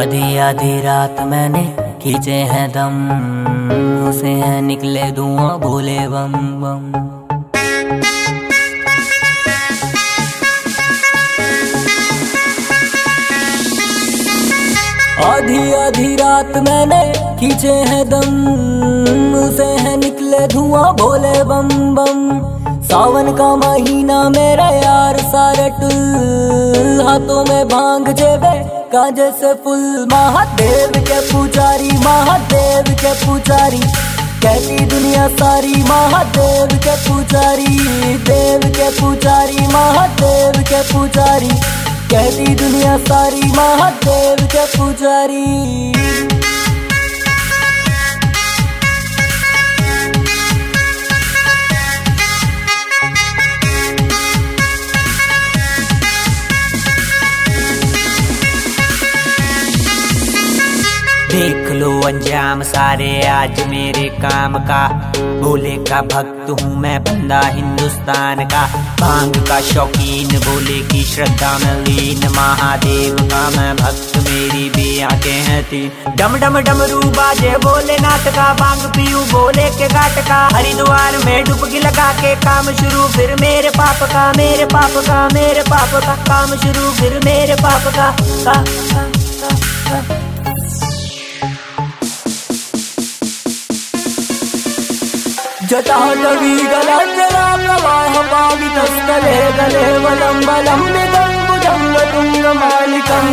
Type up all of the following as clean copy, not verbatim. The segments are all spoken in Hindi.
आधी आधी रात मैंने खींचे हैं दम, उसे हैं निकले धुआं बोले बम बम। आधी आधी रात मैंने खींचे हैं दम, उसे हैं निकले धुआं बोले बम बम। सावन का महीना मेरा यार सारे टुल, हाथों में भांग जेबे कांजे से फुल। महादेव के पुजारी, महादेव के पुजारी, कहती दुनिया सारी महादेव के पुजारी। देव के पुजारी, महादेव के पुजारी, कहती दुनिया सारी महादेव के पुजारी। देख लो अंजाम सारे आज मेरे काम का। भोले का भक्त हूँ मैं, बंदा हिंदुस्तान का। भांग का शौकीन, भोले की श्रद्धा में लीन। महादेव का मैं भक्त, मेरी भी आंखें हैं तीन। डम डम डमरू बाजे भोलेनाथ का, भांग पीऊं भोले के घाट का। हरिद्वार में डुबकी लगा के काम शुरू, फिर मेरे पाप का, मेरे पाप का, मेरे पाप का काम शुरू, फिर मेरे पाप का। जटाटवी गलांजला प्रवाह पावितस्थले गले वलम्बलम्बितं भुजङ्गतुङ्गमालिकं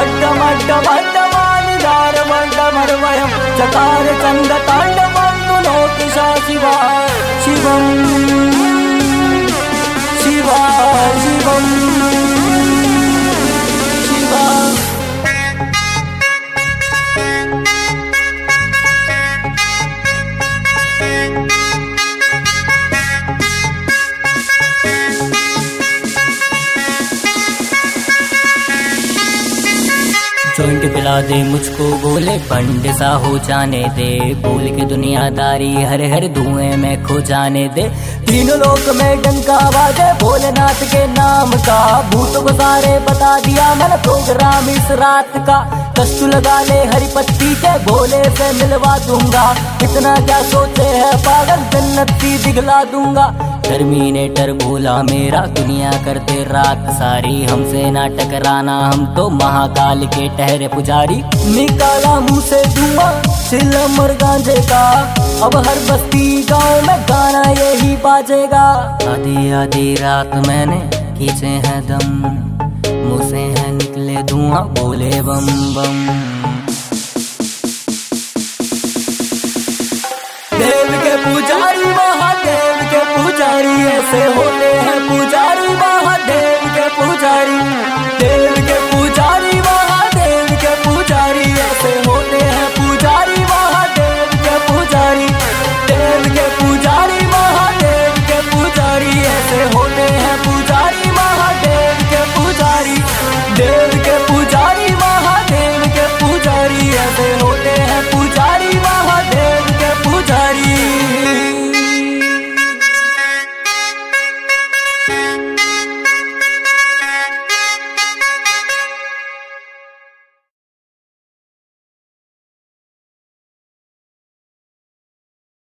डमड्डमड्डमड्डमानिदारमड्डमर्वयं चकार चण्डताण्डवं नोतिषा शिवा शिवं शिवा शिवं शिवा। जॉइंट पिला दे मुझको बोले, पंड सा हो जाने दे। बोल के दुनियादारी हर हर धुएं में खो जाने दे। तीनों लोक में डंका बाजे भोलेनाथ के नाम का। भूत को सारे बता दिया मैंने प्रोग्राम इस रात का। कष्ट लगा ले हरी पत्ती के, भोले से मिलवा दूंगा। इतना क्या सोचे है पागल, जन्नत सी दिखला दूंगा। टर्मिनेटर भोला मेरा, दुनिया करते रात सारी। हमसे ना टकराना, हम तो महाकाल के ठहरे पुजारी। निकाला मुंह से धुआं चिलम और गांजे का, अब हर बस्ती गांव में गाना यही बाजेगा। आधी आधी रात मैंने खींचे हैं दम, मुँह से है निकले धुआं बोले बम बम।